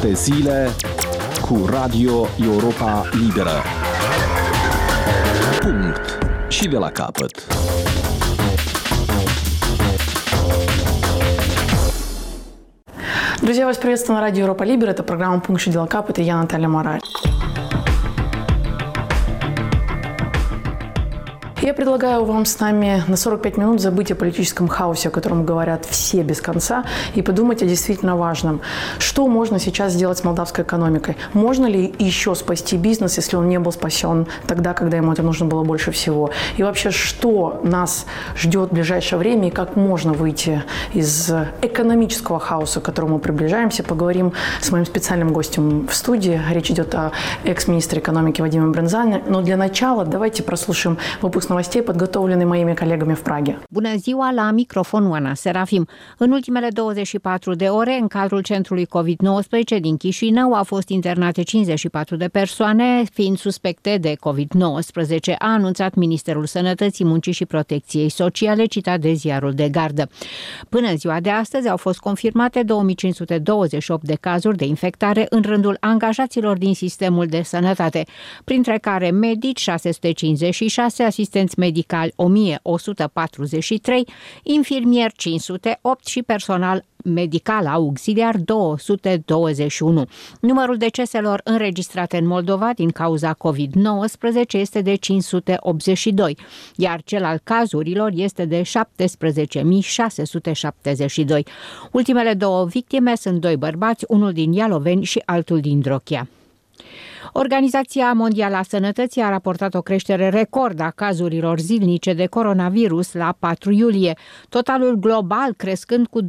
7 zile cu Radio Europa Liberă. Punct. Și de la capăt. Друзья, вас приветствую на радио Европа Либера. Это программа «Пункт и дела капут», и я Наталья Мораль. Я предлагаю вам с нами на 45 минут забыть о политическом хаосе, о котором говорят все без конца, и подумать о действительно важном. Что можно сейчас сделать с молдавской экономикой? Можно ли еще спасти бизнес, если он не был спасен тогда, когда ему это нужно было больше всего? И вообще, что нас ждет в ближайшее время, и как можно выйти из экономического хаоса, к которому мы приближаемся? Поговорим с моим специальным гостем в студии. Речь идет о экс-министре экономики Вадиме Брânzane. Но для начала давайте прослушаем выпуск новостей, подготовленный моими коллегами в Праге. Bună ziua, la microfon Oana Serafim. În ultimele 24 de ore, în cadrul centrului COVID-19 din Chișinău, au fost internate 54 de persoane, fiind suspecte de COVID-19, a anunțat Ministerul Sănătății, Muncii și Protecției Sociale, citat de Ziarul de Gardă. Până în ziua de astăzi au fost confirmate 2528 de cazuri de infectare în rândul angajaților din sistemul de sănătate, printre care medici 656, asistenți medicali 1143, infirmieri 508 și personal medical auxiliar 221. Numărul deceselor înregistrate în Moldova din cauza COVID-19 este de 582, iar cel al cazurilor este de 17.672. Ultimele două victime sunt doi bărbați, unul din Ialoveni și altul din Drochia. Organizația Mondială a Sănătății a raportat o creștere record a cazurilor zilnice de coronavirus la 4 iulie, totalul global crescând cu 212.326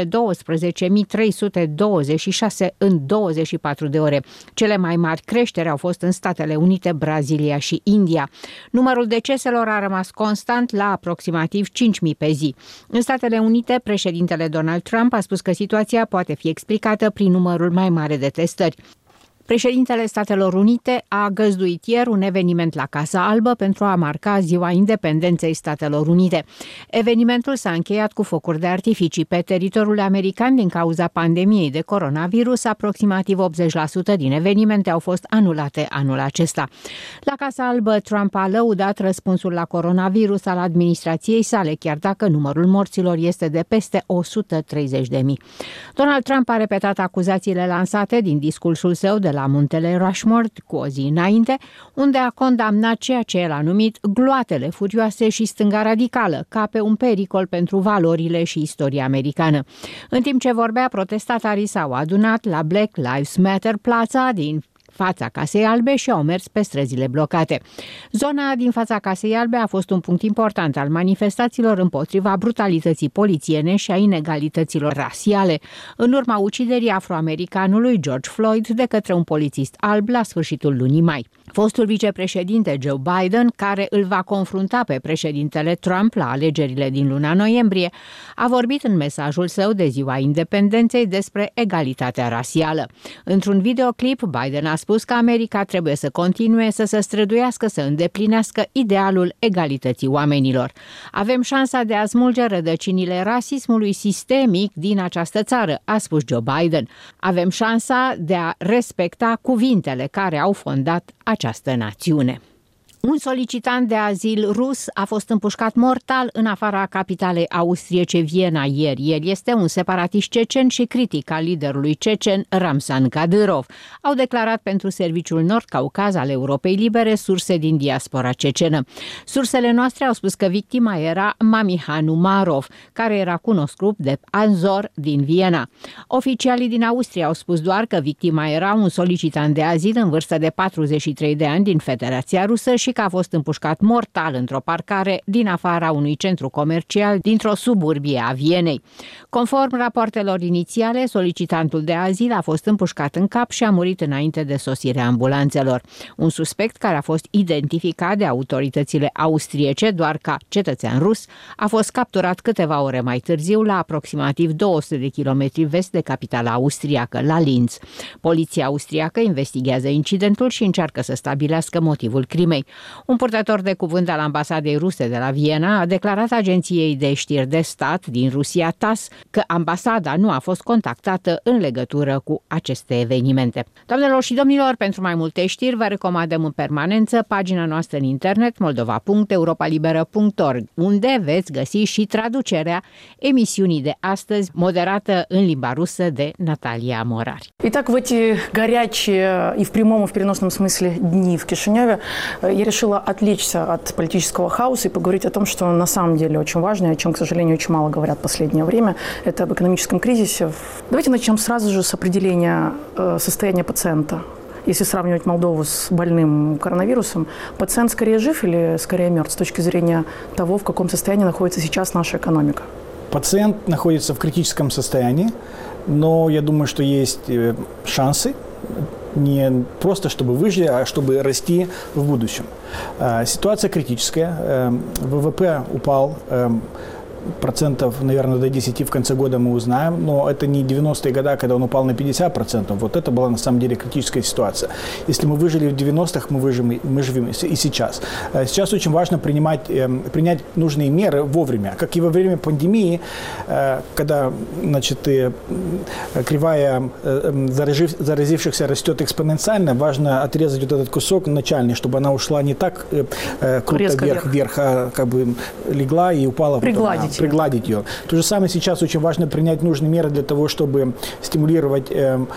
în 24 de ore. Cele mai mari creșteri au fost în Statele Unite, Brazilia și India. Numărul deceselor a rămas constant la aproximativ 5.000 pe zi. În Statele Unite, președintele Donald Trump a spus că situația poate fi explicată prin numărul mai mare de testări. Președintele Statelor Unite a găzduit ieri un eveniment la Casa Albă pentru a marca Ziua Independenței Statelor Unite. Evenimentul s-a încheiat cu focuri de artificii pe teritoriul american din cauza pandemiei de coronavirus. Aproximativ 80% din evenimente au fost anulate anul acesta. La Casa Albă, Trump a lăudat răspunsul la coronavirus al administrației sale, chiar dacă numărul morților este de peste 130.000. Donald Trump a repetat acuzațiile lansate din discursul său de la Muntele Rushmore cu o zi înainte, unde a condamnat ceea ce el a numit gloatele furioase și stânga radicală, ca pe un pericol pentru valorile și istoria americană. În timp ce vorbea, protestatarii s-au adunat la Black Lives Matter plața din fața Casei Albe și au mers pe străzile blocate. Zona din fața Casei Albe a fost un punct important al manifestațiilor împotriva brutalității polițiene și a inegalităților rasiale, în urma uciderii afroamericanului George Floyd de către un polițist alb la sfârșitul lunii mai. Fostul vicepreședinte Joe Biden, care îl va confrunta pe președintele Trump la alegerile din luna noiembrie, a vorbit în mesajul său de Ziua Independenței despre egalitatea rasială. Într-un videoclip, Biden a spus că America trebuie să continue să se străduiască să îndeplinească idealul egalității oamenilor. Avem șansa de a smulge rădăcinile rasismului sistemic din această țară, a spus Joe Biden. Avem șansa de a respecta cuvintele care au fondat această națiune. Un solicitant de azil rus a fost împușcat mortal în afara capitalei austriece Viena ieri. El este un separatist cecen și critic al liderului cecen Ramzan Kadyrov, au declarat pentru Serviciul Nord-Caucaz al Europei Libere surse din diaspora cecenă. Sursele noastre au spus că victima era Mamihan Umarov, care era cunoscut de Anzor din Viena. Oficialii din Austria au spus doar că victima era un solicitant de azil în vârstă de 43 de ani din Federația Rusă și că a fost împușcat mortal într-o parcare din afara unui centru comercial dintr-o suburbie a Vienei. Conform rapoartelor inițiale, solicitantul de azil a fost împușcat în cap și a murit înainte de sosirea ambulanțelor. Un suspect care a fost identificat de autoritățile austriece doar ca cetățean rus a fost capturat câteva ore mai târziu la aproximativ 200 de kilometri vest de capitala austriacă, la Linz. Poliția austriacă investigează incidentul și încearcă să stabilească motivul crimei. Un purtător de cuvânt al ambasadei ruse de la Viena a declarat agenției de știri de stat din Rusia TASS că ambasada nu a fost contactată în legătură cu aceste evenimente. Doamnelor și domnilor, pentru mai multe știri vă recomandăm în permanență pagina noastră în internet moldova.europalibera.org, unde veți găsi și traducerea emisiunii de astăzi, moderată în limba rusă de Наталья Морарь. Итак, в эти горячие и в прямом, и в переносном смысле дни в Кишиневе я решила отвлечься от политического хаоса и поговорить о том, что на самом деле очень важно, и о чем, к сожалению, очень мало говорят в последнее время. Это об экономическом кризисе. Давайте начнем сразу же с определения состояния пациента. Если сравнивать Молдову с больным коронавирусом, пациент скорее жив или скорее мертв с точки зрения того, в каком состоянии находится сейчас наша экономика? Пациент находится в критическом состоянии, но я думаю, что есть шансы не просто чтобы выжить, а чтобы расти в будущем. Ситуация критическая. ВВП упал. Процентов, наверное, до 10 в конце года мы узнаем, но это не 90-е годы, когда он упал на 50%. Вот это была на самом деле критическая ситуация. Если мы выжили в 90-х, мы живем и сейчас. Сейчас очень важно принять нужные меры вовремя, как и во время пандемии, когда, значит, кривая заразившихся растет экспоненциально, важно отрезать вот этот кусок начальный, чтобы она ушла не так круто вверх, а как бы легла и упала. Пригладить ее. То же самое сейчас очень важно принять нужные меры для того, чтобы стимулировать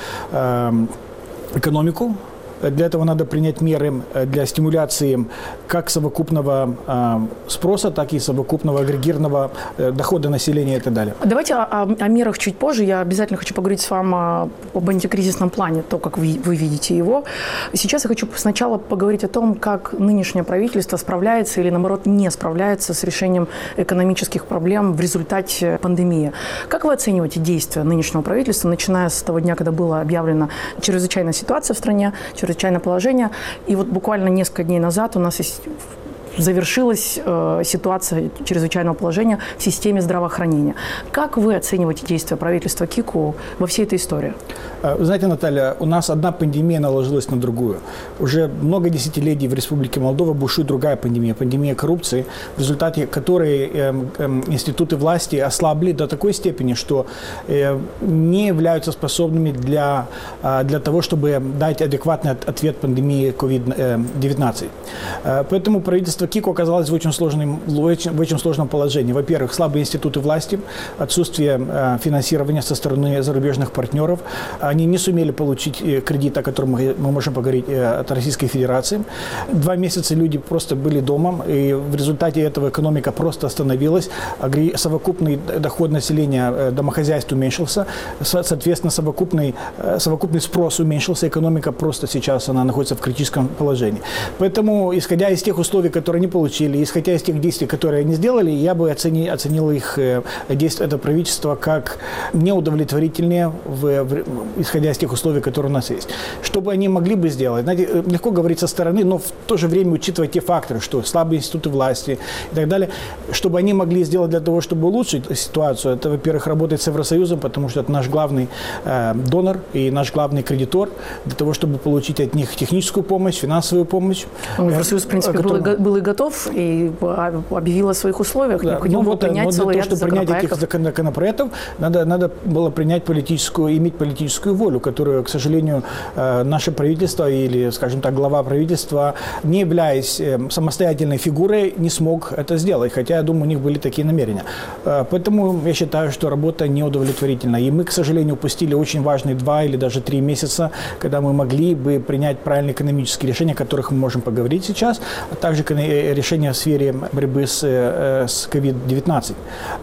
экономику. Для этого надо принять меры для стимуляции как совокупного спроса, так и совокупного агрегированного дохода населения и так далее. Давайте о мерах чуть позже. Я обязательно хочу поговорить с вами об антикризисном плане, то, как вы видите его. Сейчас я хочу сначала поговорить о том, как нынешнее правительство справляется или, наоборот, не справляется с решением экономических проблем в результате пандемии. Как вы оцениваете действия нынешнего правительства, начиная с того дня, когда была объявлена чрезвычайная ситуация в стране, чрезвычайное положение, и вот буквально несколько дней назад у нас завершилась ситуация чрезвычайного положения в системе здравоохранения. Как вы оцениваете действия правительства КИКУ во всей этой истории? Вы знаете, Наталья, у нас одна пандемия наложилась на другую. Уже много десятилетий в Республике Молдова бушует другая пандемия, пандемия коррупции, в результате которой институты власти ослабли до такой степени, что не являются способными для того, чтобы дать адекватный ответ пандемии COVID-19. Поэтому правительство КИКУ оказалось в очень сложном положении. Во-первых, слабые институты власти, отсутствие финансирования со стороны зарубежных партнеров. Они не сумели получить кредит, о котором мы можем поговорить, от Российской Федерации. 2 месяца люди просто были дома, и в результате этого экономика просто остановилась. Совокупный доход населения домохозяйств уменьшился, соответственно, совокупный спрос уменьшился, экономика просто сейчас она находится в критическом положении. Поэтому, исходя из тех условий, которые они получили, исходя из тех действий, которые они сделали, я бы оценил их действия этого правительства как неудовлетворительные, исходя из тех условий, которые у нас есть. Что бы они могли бы сделать? Знаете, легко говорить со стороны, но в то же время учитывать те факторы, что слабые институты власти и так далее, чтобы они могли сделать для того, чтобы улучшить ситуацию. Это, во-первых, работать с Евросоюзом, потому что это наш главный донор и наш главный кредитор, для того, чтобы получить от них техническую помощь, финансовую помощь. Евросоюз, в принципе, был и готов, и объявил о своих условиях. Необходимо было принять целый ряд законопроектов. Для того, чтобы принять этих законопроектов, надо было иметь политическую волю, которую, к сожалению, наше правительство или, скажем так, глава правительства, не являясь самостоятельной фигурой, не смог это сделать. Хотя, я думаю, у них были такие намерения. Поэтому я считаю, что работа неудовлетворительна. И мы, к сожалению, упустили очень важные 2 или даже 3 месяца, когда мы могли бы принять правильные экономические решения, о которых мы можем поговорить сейчас, а также решения в сфере борьбы с COVID-19.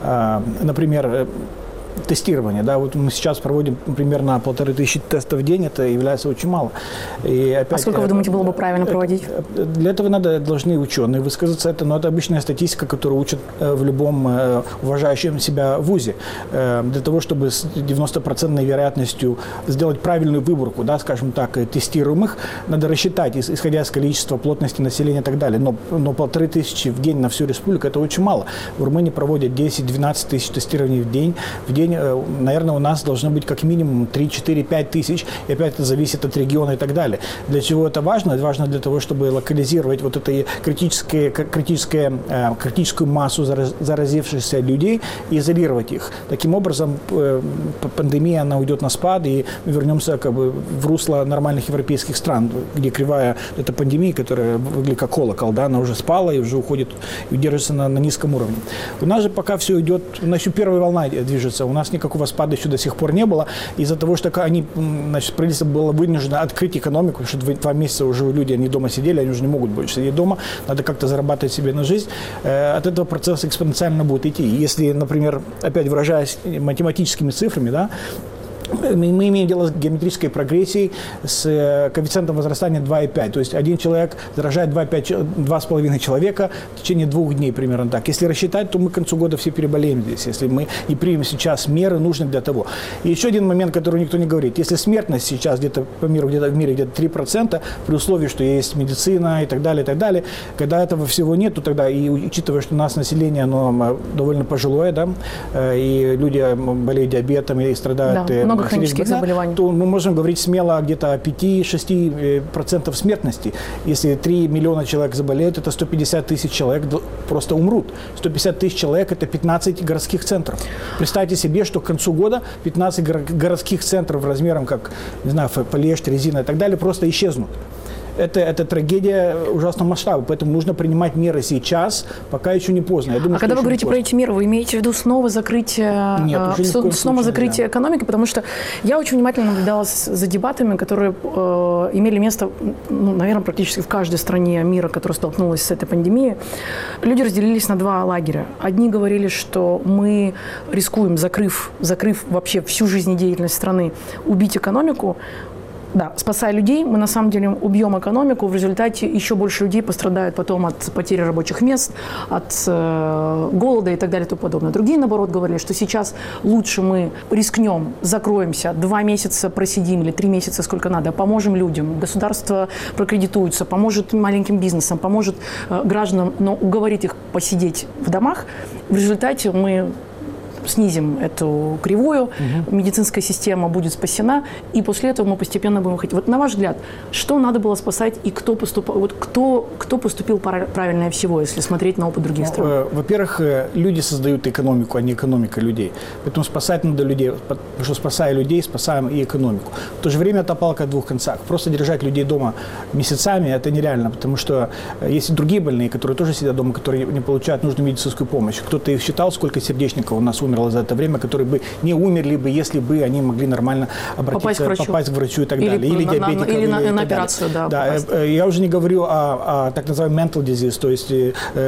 Например, тестирование. Да, вот мы сейчас проводим примерно 1500 тестов в день, это является очень мало. И опять, а сколько, вы думаете, было бы правильно проводить? Для этого должны ученые высказаться. Но это обычная статистика, которую учат в любом уважающем себя вузе. Для того, чтобы с 90% вероятностью сделать правильную выборку, да, скажем так, тестируемых, надо рассчитать, исходя из количества, плотности населения и так далее. Но 1500 в день на всю республику – это очень мало. В Румынии проводят 10-12 тысяч тестирований в день. день, наверное, у нас должно быть как минимум 3, 4, 5 тысяч. И опять это зависит от региона и так далее. Для чего это важно? Это важно для того, чтобы локализировать вот эту критическую массу заразившихся людей и изолировать их. Таким образом, пандемия, она уйдет на спад, и мы вернемся как бы в русло нормальных европейских стран, где кривая эта пандемия, которая выглядит как колокол, да, она уже спала и уже уходит и держится на низком уровне. У нас же пока все идет, у нас еще первая волна движется, у нас никакого спада еще до сих пор не было, из-за того, что правительство было вынуждено открыть экономику, потому что 2 месяца уже люди, они дома сидели, они уже не могут больше сидеть дома, надо как-то зарабатывать себе на жизнь, от этого процесс экспоненциально будет идти. Если, например, опять выражаясь математическими цифрами, да, мы имеем дело с геометрической прогрессией с коэффициентом возрастания 2,5. То есть один человек заражает 2,5 человека в течение 2 дней примерно так. Если рассчитать, то мы к концу года все переболеем здесь, если мы не примем сейчас меры, нужные для того. И еще один момент, который никто не говорит. Если смертность сейчас где-то по миру, где-то в мире где-то 3%, при условии, что есть медицина и так далее, когда этого всего нет, то тогда, и учитывая, что у нас население, оно довольно пожилое, да, и люди болеют диабетом и страдают... Да, хронических заболеваний, то мы можем говорить смело где-то о 5-6% смертности. Если 3 миллиона человек заболеют, это 150 тысяч человек просто умрут. 150 тысяч человек – это 15 городских центров. Представьте себе, что к концу года 15 городских центров размером, как, не знаю, Полежь, Резина и так далее, просто исчезнут. Это трагедия ужасного масштаба, поэтому нужно принимать меры сейчас, пока еще не поздно. Я думаю, когда вы говорите про эти меры, вы имеете в виду снова закрытие, закрытие экономики? Потому что я очень внимательно наблюдала за дебатами, которые имели место, наверное, практически в каждой стране мира, которая столкнулась с этой пандемией. Люди разделились на 2 лагеря. Одни говорили, что мы рискуем, закрыв вообще всю жизнедеятельность страны, убить экономику. Да, спасая людей, мы на самом деле убьем экономику, в результате еще больше людей пострадают потом от потери рабочих мест, от голода и так далее и тому подобное. Другие, наоборот, говорили, что сейчас лучше мы рискнем, закроемся, 2 месяца просидим или 3 месяца, сколько надо, поможем людям, государство прокредитуется, поможет маленьким бизнесам, поможет гражданам, но уговорит их посидеть в домах. В результате мы снизим эту кривую, медицинская система будет спасена, и после этого мы постепенно будем выходить. Вот на ваш взгляд, что надо было спасать и кто поступил правильнее всего, если смотреть на опыт других стран? Во-первых, люди создают экономику, а не экономика людей. Поэтому спасать надо людей, потому что спасая людей, спасаем и экономику. В то же время это палка о 2 концах. Просто держать людей дома месяцами – это нереально, потому что есть и другие больные, которые тоже сидят дома, которые не получают нужную медицинскую помощь. Кто-то их считал, сколько сердечников у нас умерло за это время, которые бы не умерли бы, если бы они могли нормально обратиться, попасть к врачу и так далее. Или диабетиков. Или на операцию, да. Я уже не говорю о так называемом mental disease, то есть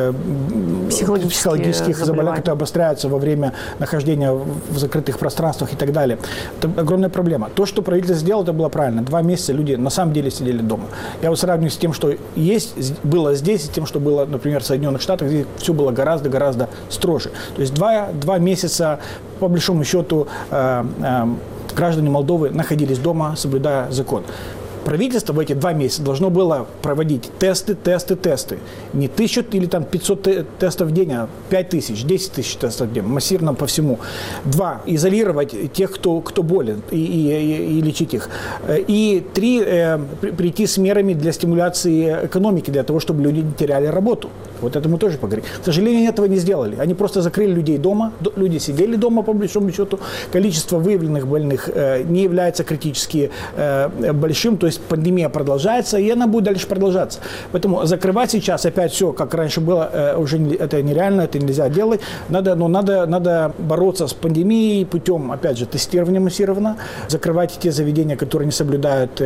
психологических заболеваниях, которые обостряются во время нахождения в закрытых пространствах и так далее. Это огромная проблема. То, что правительство сделало, это было правильно. 2 месяца люди на самом деле сидели дома. Я вот сравниваю с тем, что было здесь, и тем, что было, например, в Соединенных Штатах, где все было гораздо строже. То есть 2 месяца, по большому счету, граждане Молдовы находились дома, соблюдая закон. Правительство в эти 2 месяца должно было проводить тесты. Не 1000 или 500 тестов в день, а 5000, 10 тысяч тестов в день, массированно по всему. 2. Изолировать тех, кто болен, и лечить их. И 3. Прийти с мерами для стимуляции экономики, для того, чтобы люди не теряли работу. Вот это мы тоже поговорим. К сожалению, они этого не сделали. Они просто закрыли людей дома. Люди сидели дома, по большому счету. Количество выявленных больных не является критически большим. То есть пандемия продолжается, и она будет дальше продолжаться. Поэтому закрывать сейчас опять все, как раньше было, уже это нереально, это нельзя делать. Надо бороться с пандемией путем, опять же, тестирования массированно, закрывать те заведения, которые не соблюдают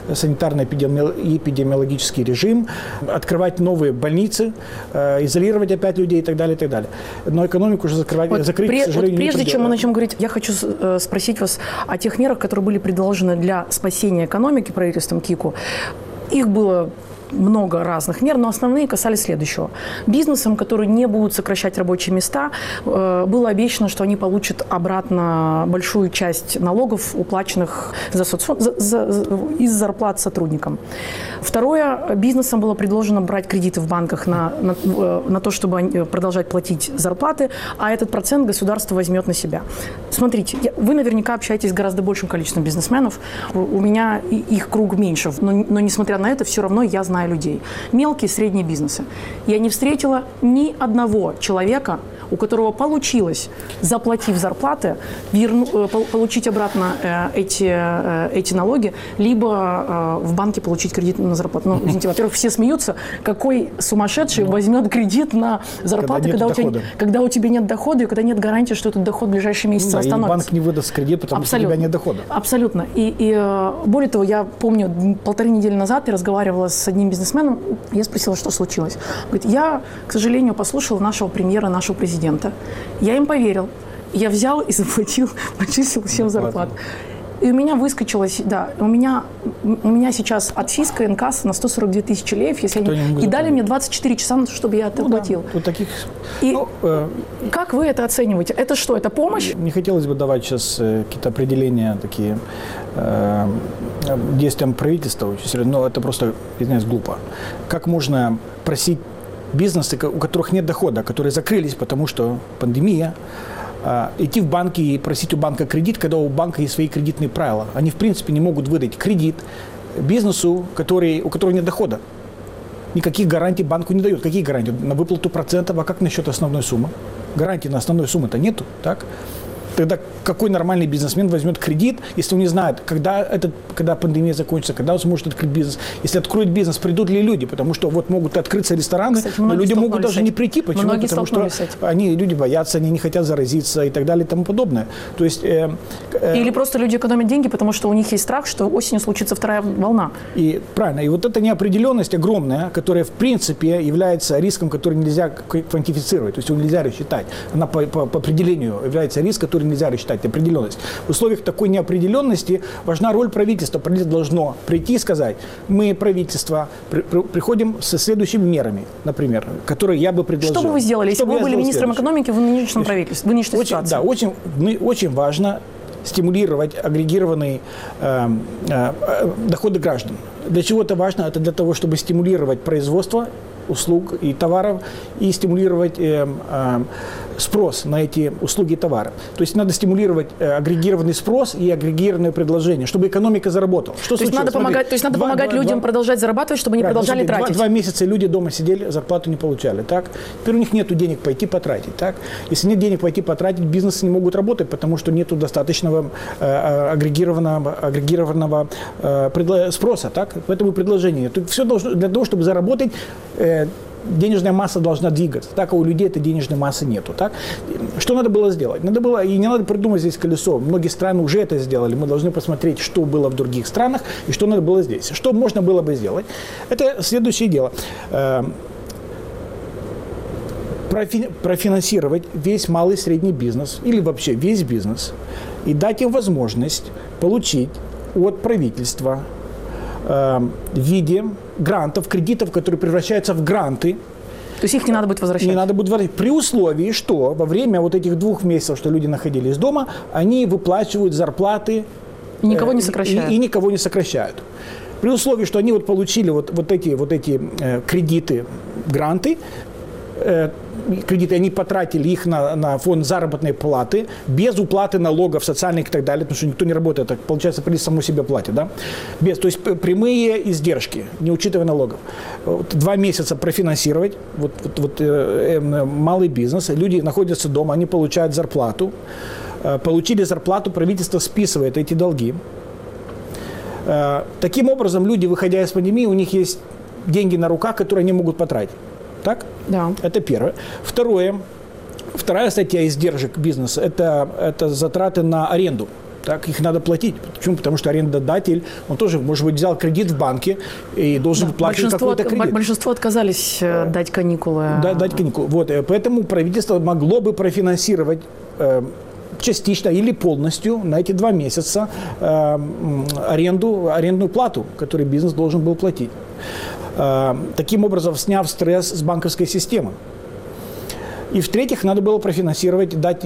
санитарно-эпидемиологический режим, открывать новые больницы, изолировать опять людей и так далее, и так далее. Но экономику уже закрыть, к сожалению, прежде чем мы начнем говорить, я хочу спросить вас о тех мерах, которые были предложены для спасения экономики правительством КИКу. Их было много разных мер, но основные касались следующего. Бизнесам, которые не будут сокращать рабочие места, было обещано, что они получат обратно большую часть налогов, уплаченных из зарплат сотрудникам. Второе, бизнесам было предложено брать кредиты в банках на то, чтобы продолжать платить зарплаты, а этот процент государство возьмет на себя. Смотрите, вы наверняка общаетесь с гораздо большим количеством бизнесменов, у меня их круг меньше, но несмотря на это, все равно я знаю людей. Мелкие и средние бизнесы. Я не встретила ни одного человека, у которого получилось, заплатив зарплаты, получить обратно эти налоги, либо в банке получить кредит на зарплату. Ну, извините, во-первых, все смеются, какой сумасшедший возьмет кредит на зарплату, когда у тебя нет дохода, и когда нет гарантии, что этот доход в ближайшие месяцы остановится. И банк не выдаст кредит, потому что у тебя нет дохода. Абсолютно. И более того, я помню, 1,5 недели назад я разговаривала с одним бизнесменом, я спросила, что случилось. Говорит, я, к сожалению, послушала нашего премьера, нашего президента. Я им поверил. Я взял и заплатил, почистил всем зарплату. И у меня выскочилось, у меня сейчас от фиска инкасса на 142 тысячи леев, и дали мне 24 часа, чтобы я это оплатил. Да, таких... Как вы это оцениваете? Это что, это помощь? Не хотелось бы давать сейчас какие-то определения такие действиям правительства, очень серьезно, но это просто, извиняюсь, глупо. Как можно просить бизнесы, у которых нет дохода, которые закрылись, потому что пандемия, идти в банки и просить у банка кредит, когда у банка есть свои кредитные правила. Они, в принципе, не могут выдать кредит бизнесу, у которого нет дохода. Никаких гарантий банку не дают. Какие гарантии? На выплату процентов, а как насчет основной суммы? Гарантий на основной суммы-то нету, так? Тогда какой нормальный бизнесмен возьмет кредит, если он не знает, когда пандемия закончится, когда он сможет открыть бизнес. Если откроет бизнес, придут ли люди? Потому что вот могут открыться рестораны, кстати, но люди могут даже не прийти. Почему? Потому что люди боятся, они не хотят заразиться и так далее и тому подобное. То есть, или просто люди экономят деньги, потому что у них есть страх, что осенью случится вторая волна. И правильно. И вот эта неопределенность огромная, которая в принципе является риском, который нельзя квантифицировать, то есть его нельзя рассчитать. Она по определению является риском, который нельзя рассчитать, определенность. В условиях такой неопределенности важна роль правительства. Правительство должно прийти и сказать, мы, правительство, приходим со следующими мерами, например, которые я бы предложил. Что бы вы сделали, если бы вы были министром экономики в нынешнем правительстве, в нынешней ситуации? Да, очень важно стимулировать агрегированные доходы граждан. Для чего это важно? Это для того, чтобы стимулировать производство услуг и товаров и стимулировать спрос на эти услуги и товары. То есть надо стимулировать агрегированный спрос и агрегированное предложение, чтобы экономика заработала. Что то есть надо помогать людям продолжать зарабатывать, чтобы они продолжали тратить. 2 месяца люди дома сидели, зарплату не получали. Так? Теперь у них нет денег пойти потратить. Так? Если нет денег пойти потратить, бизнесы не могут работать, потому что нет достаточного агрегированного спроса. Так? Поэтому предложение. Все должно для того, чтобы заработать, денежная масса должна двигаться. Так, а у людей этой денежной массы нету. Так? Что надо было сделать? Надо было, и не надо придумать здесь колесо. Многие страны уже это сделали. Мы должны посмотреть, что было в других странах и что надо было здесь. Что можно было бы сделать? Это следующее дело. Профинансировать весь малый и средний бизнес или вообще весь бизнес и дать им возможность получить от правительства в виде грантов, кредитов, которые превращаются в гранты. То есть их не надо будет возвращать? Не надо будет возвращать. При условии, что во время вот этих 2 месяцев, что люди находились дома, они выплачивают зарплаты. И никого не сокращают. И никого не сокращают. При условии, что они получили вот эти кредиты, гранты, кредиты, они потратили их на фонд заработной платы, без уплаты налогов, социальных и так далее, потому что никто не работает, так получается, правительство само себе платит, да? То есть прямые издержки, не учитывая налогов. 2 месяца профинансировать малый бизнес, люди находятся дома, они получают зарплату, получили зарплату, правительство списывает эти долги. Таким образом, люди, выходя из пандемии, у них есть деньги на руках, которые они могут потратить. Так? Да. Это первое. Вторая статья издержек бизнеса – это затраты на аренду. Так, их надо платить. Почему? Потому что арендодатель, он тоже, может быть, взял кредит в банке и должен выплачивать какой-то кредит. Большинство отказались дать каникулы. Дать каникулы. Вот, поэтому правительство могло бы профинансировать частично или полностью на эти 2 месяца арендную плату, которую бизнес должен был платить. таким образом сняв стресс с банковской системы. И в-третьих, надо было профинансировать, дать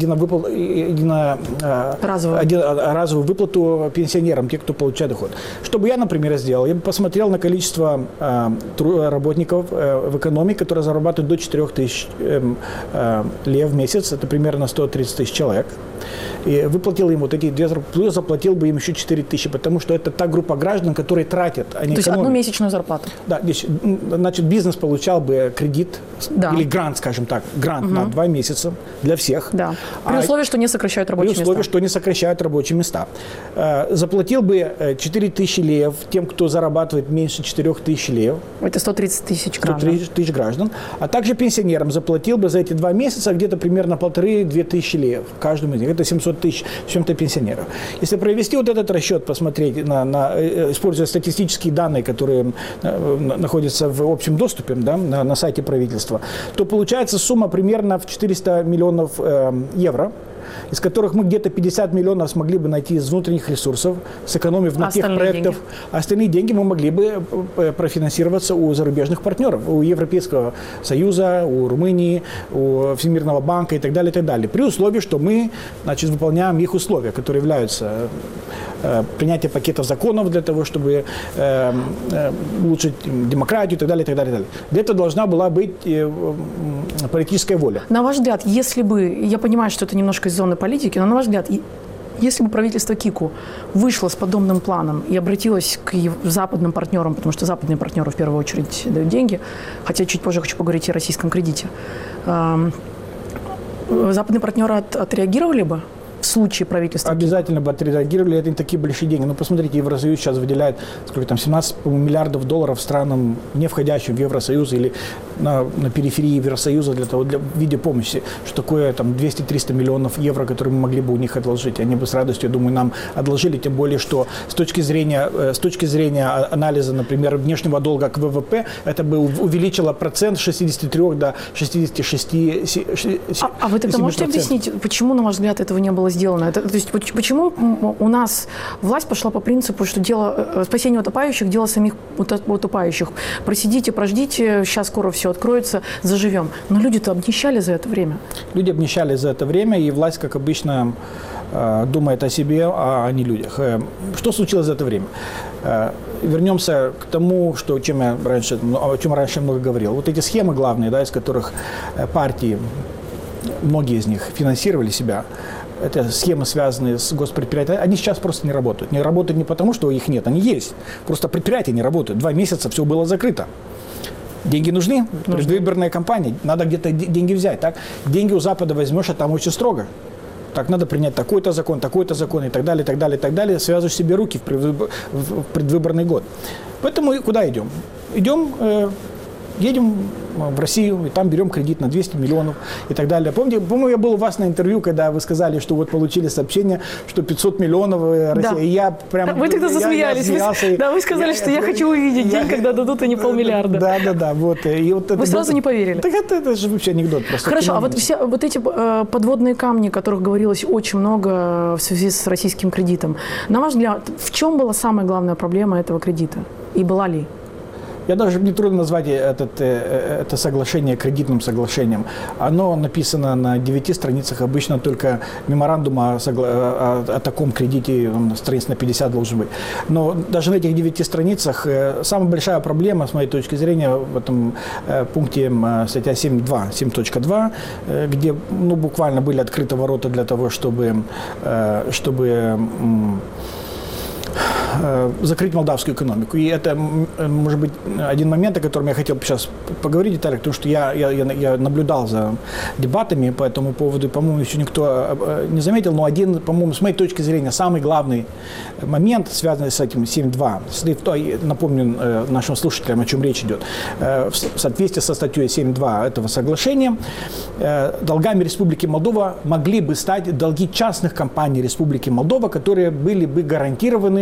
разовую выплату пенсионерам, те, кто получает доход. Что бы я, например, сделал? Я бы посмотрел на количество работников в экономике, которые зарабатывают до 4 тысяч лев в месяц, это примерно 130 тысяч человек. И выплатил им вот эти 2, плюс заплатил бы им еще 4 тысячи, потому что это та группа граждан, которые тратят, а не То есть экономят. одну месячную зарплату? Да, значит, бизнес получал бы кредит, или грант, скажем так, на 2 месяца для всех. Да. При условии, что не сокращают рабочие места. При условии, что не сокращают рабочие места. Заплатил бы 4 тысячи лев тем, кто зарабатывает меньше 4 тысяч лев. Это 130 тысяч граждан. 130 тысяч граждан. А также пенсионерам заплатил бы за эти 2 месяца где-то примерно 1,5-2 тысячи лев каждому из них. Это 700 тысяч с чем-то пенсионеров. Если провести вот этот расчет, посмотреть, используя статистические данные, которые находятся в общем доступе, да, на сайте правительства, то получается сумма примерно в 400 миллионов евро, из которых мы где-то 50 миллионов смогли бы найти из внутренних ресурсов, сэкономив на тех проектах. Остальные деньги мы могли бы профинансироваться у зарубежных партнеров, у Европейского Союза, у Румынии, у Всемирного банка и так далее, при условии, что мы, значит, выполняем их условия, которые являются принятие пакетов законов для того, чтобы улучшить демократию и так далее, Для этого должна была быть политическая воля. На ваш взгляд, если бы, я понимаю, что это немножко из зоны политики, но на ваш взгляд, если бы правительство КИКу вышло с подобным планом и обратилось к западным партнерам, потому что западные партнеры в первую очередь дают деньги, хотя чуть позже хочу поговорить о российском кредите, западные партнеры отреагировали бы? В случае правительства? Обязательно бы отреагировали, это не такие большие деньги. Но посмотрите, Евросоюз сейчас выделяет, сколько там, 17 миллиардов долларов странам, не входящим в Евросоюз или на периферии Евросоюза в виде помощи. Что такое там 200-300 миллионов евро, которые мы могли бы у них отложить. Они бы с радостью, я думаю, нам отложили, тем более, что с точки зрения анализа, например, внешнего долга к ВВП, это бы увеличило процент с 63 до 66. А вы тогда можете объяснить, почему, на ваш взгляд, этого не было сделано? То есть почему у нас власть пошла по принципу, что дело спасения утопающих, дело самих утопающих. Просидите, прождите, сейчас скоро все откроется, заживем. Но люди-то обнищали за это время. Люди обнищали за это время, и власть, как обычно, думает о себе, а не людях. Что случилось за это время? Вернемся к тому, о чем раньше много говорил. Вот эти схемы главные, да, из которых партии, многие из них финансировали себя, это схемы, связанные с госпредприятиями, они сейчас просто не работают. Не работают не потому, что их нет, они есть. Просто предприятия не работают. 2 месяца все было закрыто. Деньги нужны, предвыборная кампания, надо где-то деньги взять. Так? Деньги у Запада возьмешь, а там очень строго. Так, надо принять такой-то закон и так далее, связываешь себе руки в предвыборный год. Поэтому куда идем? Едем в Россию, и там берем кредит на 200 миллионов и так далее. Помню, я был у вас на интервью, когда вы сказали, что вот получили сообщение, что 500 миллионов Россия. Да. И я прям... Вы тогда засмеялись. Вы сказали, что я хочу увидеть день, когда дадут, а не полмиллиарда. Да. Вот вы сразу не поверили. Так это же вообще анекдот. Просто хорошо, а вот эти подводные камни, о которых говорилось очень много в связи с российским кредитом, на ваш взгляд, в чем была самая главная проблема этого кредита? И была ли? Мне трудно назвать это соглашение кредитным соглашением. Оно написано на 9 страницах, обычно только меморандум о таком кредите, страниц на 50 должен быть. Но даже на этих 9 страницах самая большая проблема, с моей точки зрения, в этом пункте статья 7.2, где буквально были открыты ворота для того, чтобы закрыть молдавскую экономику. И это, может быть, один момент, о котором я хотел сейчас поговорить, Виталий, потому что я наблюдал за дебатами по этому поводу, и, по-моему, еще никто не заметил, но один, по-моему, с моей точки зрения, самый главный момент, связанный с этим 7.2, напомню нашим слушателям, о чем речь идет. В соответствии со статьей 7.2 этого соглашения, долгами Республики Молдова могли бы стать долги частных компаний Республики Молдова, которые были бы гарантированы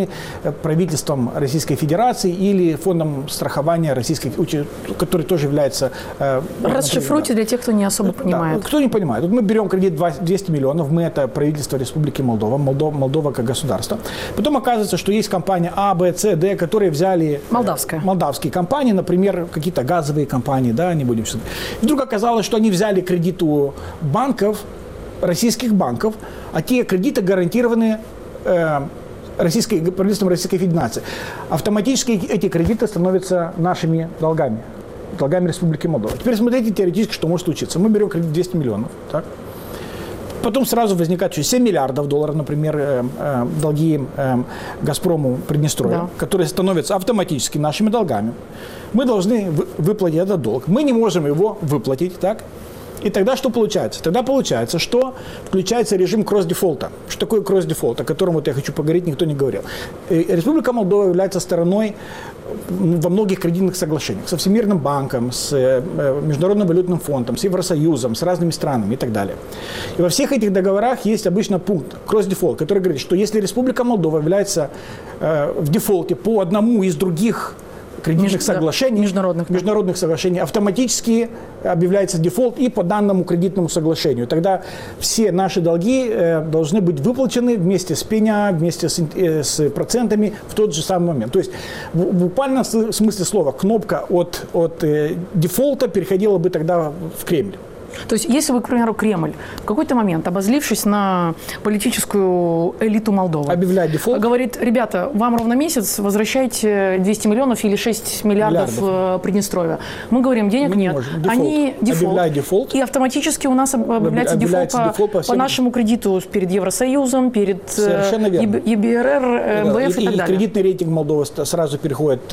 правительством Российской Федерации или фондом страхования российской, который тоже является... Расшифруйте для тех, кто не особо понимает. Да, кто не понимает. Вот мы берем кредит 200 миллионов, мы это правительство Республики Молдова, Молдова как государство. Потом оказывается, что есть компания А, Б, С, Д, которые взяли... Молдавские компании, например, какие-то газовые компании, да, не будем... И вдруг оказалось, что они взяли кредит у банков, российских банков, а те кредиты гарантированы правительством Российской Федерации. Автоматически эти кредиты становятся нашими долгами Республики Молдова. Теперь смотрите теоретически, что может случиться. Мы берем кредит 200 миллионов, так? Потом сразу возникает 7 миллиардов долларов, например, долги «Газпрому» Приднестровья, которые становятся автоматически нашими долгами. Мы должны выплатить этот долг. Мы не можем его выплатить, так? И тогда что получается? Тогда получается, что включается режим кросс-дефолта. Что такое кросс-дефолт, о котором вот я хочу поговорить, никто не говорил. Республика Молдова является стороной во многих кредитных соглашениях со Всемирным банком, с Международным валютным фондом, с Евросоюзом, с разными странами и так далее. И во всех этих договорах есть обычно пункт кросс-дефолт, который говорит, что если Республика Молдова является в дефолте по одному из других кредитных соглашений, международных соглашений, автоматически объявляется дефолт и по данному кредитному соглашению. Тогда все наши долги должны быть выплачены вместе с пеня, вместе с процентами в тот же самый момент. То есть в буквальном смысле слова кнопка от дефолта переходила бы тогда в Кремль. То есть, если бы, к примеру, Кремль в какой-то момент, обозлившись на политическую элиту Молдовы, объявляет дефолт, говорит, ребята, вам ровно месяц, возвращайте 200 миллионов или 6 миллиардов Приднестровья. Мы говорим, денег нет. Они дефолт. И автоматически у нас объявляется дефолт по нашему кредиту перед Евросоюзом, перед ЕБРР, МВФ и так далее. И кредитный рейтинг Молдовы сразу переходит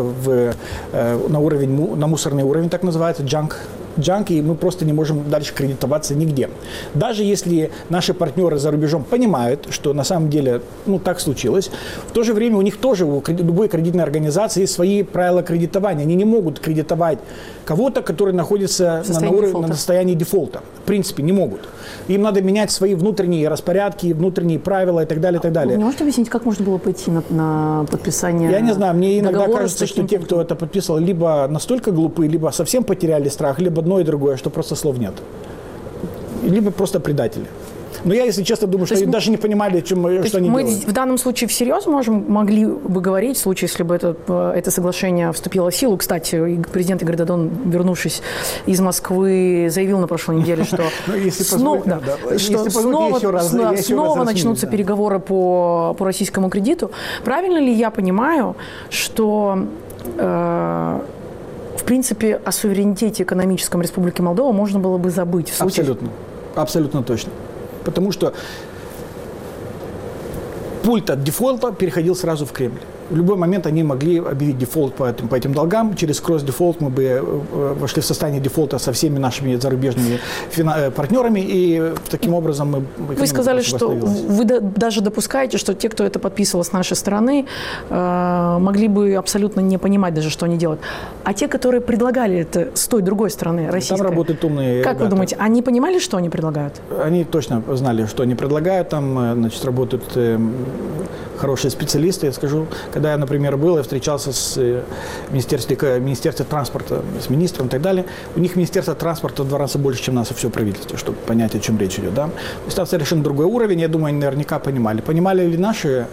на мусорный уровень, так называется, джанк, и мы просто не можем дальше кредитоваться нигде. Даже если наши партнеры за рубежом понимают, что на самом деле так случилось, в то же время у них тоже, у любой кредитной организации, есть свои правила кредитования. Они не могут кредитовать кого-то, который находится на состоянии дефолта. В принципе, не могут. Им надо менять свои внутренние распорядки, внутренние правила и так далее, и так далее. Вы не можете объяснить, как можно было пойти на подписание? Я не знаю, мне иногда кажется, что те, кто это подписывал, либо настолько глупы, либо совсем потеряли страх, либо одно и другое, что просто слов нет. Либо просто предатели. Но я, если честно, думаю, что они даже не понимали, что они делают. Мы в данном случае всерьез могли бы говорить, в случае, если бы это соглашение вступило в силу. Кстати, президент Игорь Додон, вернувшись из Москвы, заявил на прошлой неделе, что снова начнутся переговоры по российскому кредиту. Правильно ли я понимаю, что в принципе о суверенитете экономическом Республики Молдова можно было бы забыть? Абсолютно точно. Потому что пульт от дефолта переходил сразу в Кремль. В любой момент они могли объявить дефолт по этим долгам. Через кросс-дефолт мы бы вошли в состояние дефолта со всеми нашими зарубежными партнерами, и таким образом мы... Вы сказали, что вы даже допускаете, что те, кто это подписывал с нашей стороны, могли бы абсолютно не понимать даже, что они делают. А те, которые предлагали это с той другой стороны, российской... Там работают умные Как ребята. вы думаете, они понимали, что они предлагают? Они точно знали, что они предлагают. Там, значит, работают хорошие специалисты. Я скажу, когда я, например, был, я встречался с Министерством транспорта, с министром и так далее. У них Министерство транспорта в 2 раза больше, чем у нас все правительство, чтобы понять, о чем речь идет. Да? То есть там совершенно другой уровень. Я думаю, они наверняка понимали. Понимали ли наши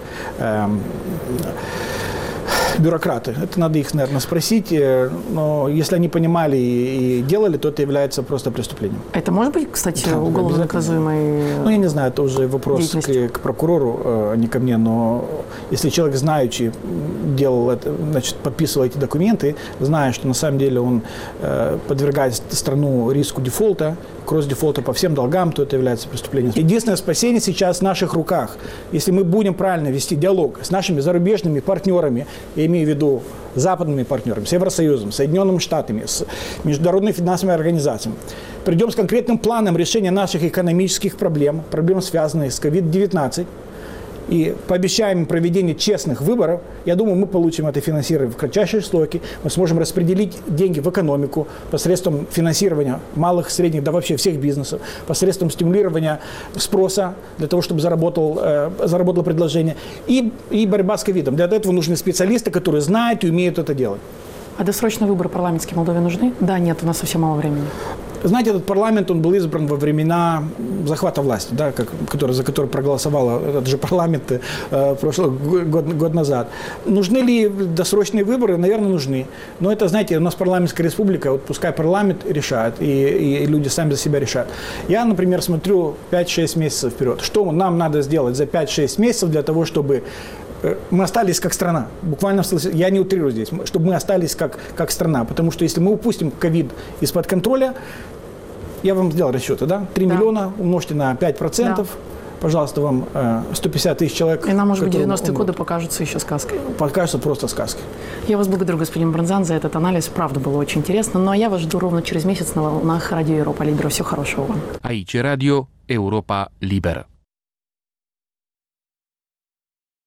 бюрократы? Это надо их, наверное, спросить. Но если они понимали и делали, то это является просто преступлением. Это может быть, кстати, уголовно наказуемой... Я не знаю, это уже вопрос к прокурору, а не ко мне. Но если человек, знаючи, делал это, значит, подписывал эти документы, зная, что на самом деле он подвергает страну риску дефолта, кросс-дефолта по всем долгам, то это является преступлением. Единственное спасение сейчас в наших руках. Если мы будем правильно вести диалог с нашими зарубежными партнерами, я имею в виду западными партнерами, с Евросоюзом, Соединенными Штатами, с международными финансовыми организациями, придем с конкретным планом решения наших экономических проблем, связанных с COVID-19, и пообещаем проведение честных выборов, я думаю, мы получим это финансирование в кратчайшие сроки, мы сможем распределить деньги в экономику посредством финансирования малых, средних, да вообще всех бизнесов, посредством стимулирования спроса для того, чтобы заработало предложение, и борьба с ковидом. Для этого нужны специалисты, которые знают и умеют это делать. А досрочные выборы парламентские в Молдове нужны? Да, нет, у нас совсем мало времени. Знаете, этот парламент, он был избран во времена захвата власти, да, за который проголосовал этот же парламент год назад. Нужны ли досрочные выборы? Наверное, нужны. Но это, знаете, у нас парламентская республика, вот пускай парламент решает, и люди сами за себя решают. Я, например, смотрю 5-6 месяцев вперед. Что нам надо сделать за 5-6 месяцев для того, чтобы мы остались как страна, буквально, я не утрирую здесь, чтобы мы остались как страна, потому что если мы упустим ковид из-под контроля, я вам сделал расчеты, да? 3 миллиона умножьте на 5%, да. Пожалуйста, вам 150 тысяч человек. И нам, может быть, 90-е годы покажутся еще сказкой. Покажутся просто сказкой. Я вас благодарю, господин Брынзан, за этот анализ, правда, было очень интересно, ну а я вас жду ровно через месяц на волнах Радио Европа Либера. Всего хорошего вам. Aici Radio Europa Liberă.